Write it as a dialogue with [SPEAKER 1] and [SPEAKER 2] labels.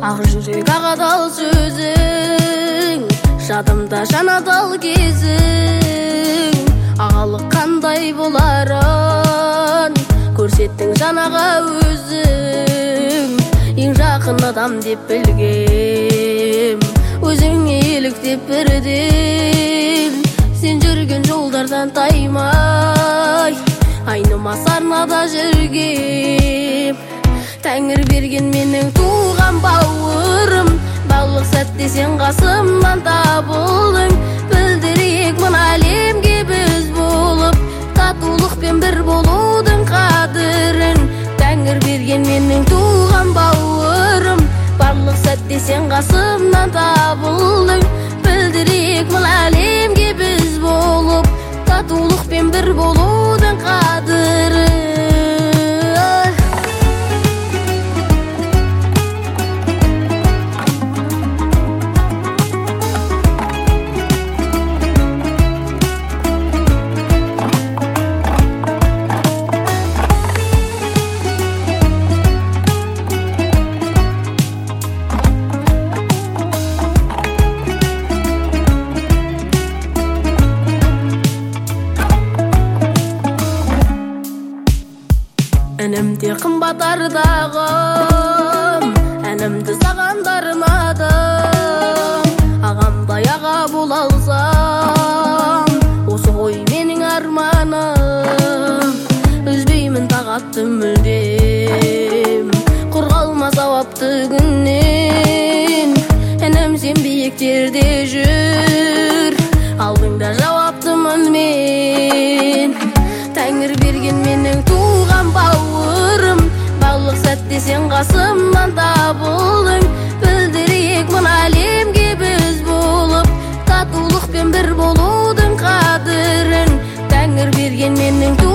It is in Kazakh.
[SPEAKER 1] ақ жүрек ағадал сөзің, жадымда жанадал кезің. Ағалық қандай боларын көрсеттің жанаға өзің. Ең жақын адам деп білгем, өзіңе еліктеп бірден. Сен жүрген жолдардан таймай, айнымас арнада жүргем. Тәңір берген менің туған бауырым, барлық сәтте сен қасымнан табылдың. Білдірейік мына әлемге біз болып, татулықпен бір болудың қадірін. Тәңір берген менің туған бауырым, барлық сәтте сен қасымнан табылдың. Білдірейік мына әлемге біз болып, татулықпен бір болудың қадірін. Әнімде қымбат ардағым, әнімді сағандар ұнадым. Ағамдай аға бола алсам, осы ғой менің арманым. Үзбеймін тағатты мүлдем, құр қалма сауапты күннен. Әнім сен биіктерде жүр, алдыңда жауаптымын мен. Тәңір берген менің туған бауырым, барлық сәтте сен қасымнан табылдың. Білдірейік мына әлемге біз болып, татулықпен бір болудың қадірін. Тәңір берген менің